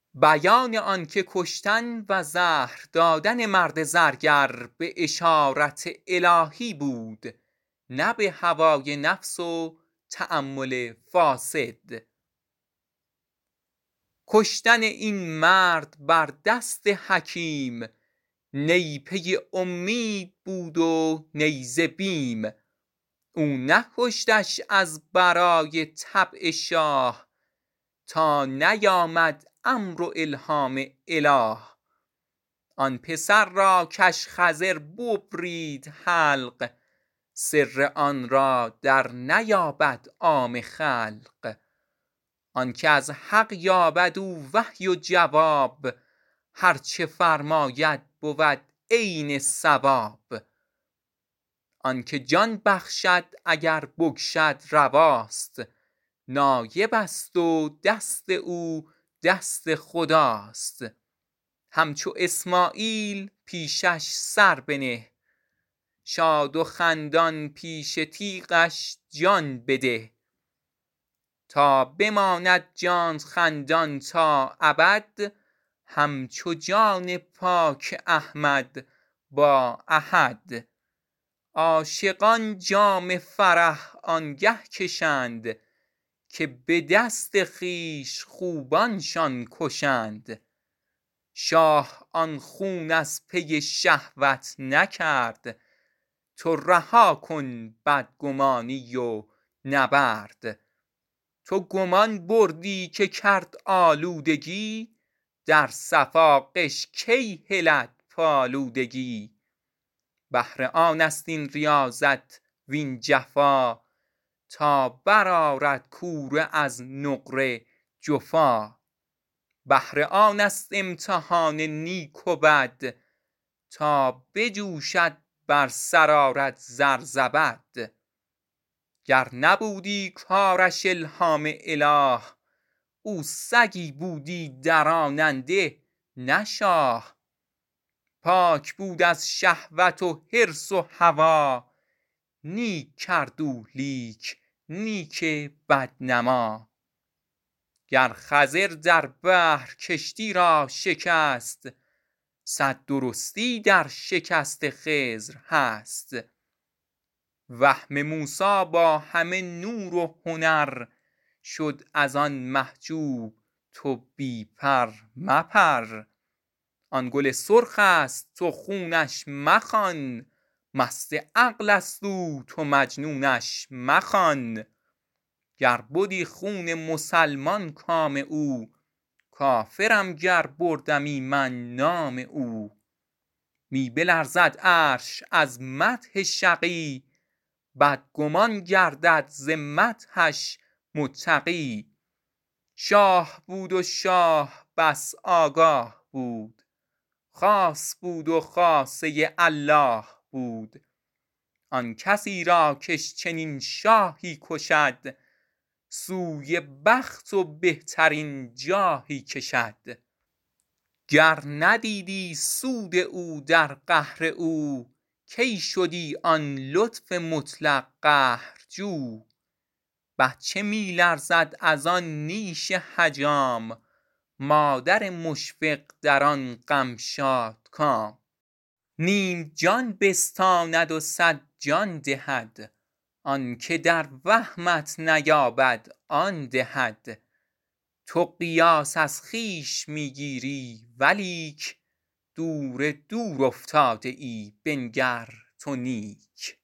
بیان آن که کشتن و زهر دادن مرد زرگر به اشارت الهی بود، نه به هوای نفس و تأمل فاسد. کشتن این مرد بر دست حکیم، نی پی امید بود و نی ز بیم. او نکشتش از برای طبع شاه، تا نیامد امر و الهام اله. آن پسر را کش خضر ببرید حلق، سر آن را در نیابد عام خلق. آن که از حق یابد او وحی و جواب، هرچه فرماید بود عین صواب. آن که جان بخشد اگر بکشد رواست، نایب است و دست او دست خداست. همچو اسماعیل پیشش سر بنه، شاد و خندان پیش تیغش جان بده. تا بماند جان خندان تا ابد، همچو جان پاک احمد با احد. عاشقان جام فرح آنگه کشند، که به دست خویش خوبانشان کشند. شاه آن خون از پی شهوت نکرد، تو رها کن بدگمانی و نبرد. تو گمان بردی که کرد آلودگی، در صفاقش کی هلد پالودگی. بهر آن است این ریاضت وین جفا، تا برآرد کوره از نقره جفا. بهر آن است امتحان نیک و بد، تا بجوشد بر سر آرد زر زبد. گر نبودی کارش الهام اله، او سگی بودی دراننده نه شاه. پاک بود از شهوت و حرص و هوی، نیک کرد او لیک نیک بدنما. گر خضر در بحر کشتی را شکست، صد درستی در شکست خضر هست. وهم موسی با همه نور و هنر، شد از آن محجوب تو بی پر مپر. آن گل سرخ است تو خونش مخوان، مست عقل است او تو مجنونش مخوان. گر بدی خون مسلمان کام او، کافرم گر بردمی من نام او. می بلرزد عرش از مدح شقی، بدگمان گردد ز مدحش متقی. شاه بود و شاه بس آگاه بود، خاص بود و خاصه الله بود. آن کسی را کش چنین شاهی کشد، سوی بخت و بهترین جاهی کشد. گر ندیدی سود او در قهر او، کی شدی آن لطف مطلق قهرجو. بچه می لرزد از آن نیش حجام، مادر مشفق در آن غم شادکام. نیم جان بستاند و صد جان دهد، آن که در وهمت نیابد آن دهد. تو قیاس از خویش می گیری ولیک، دور دور افتاده ای بنگر تو نیک.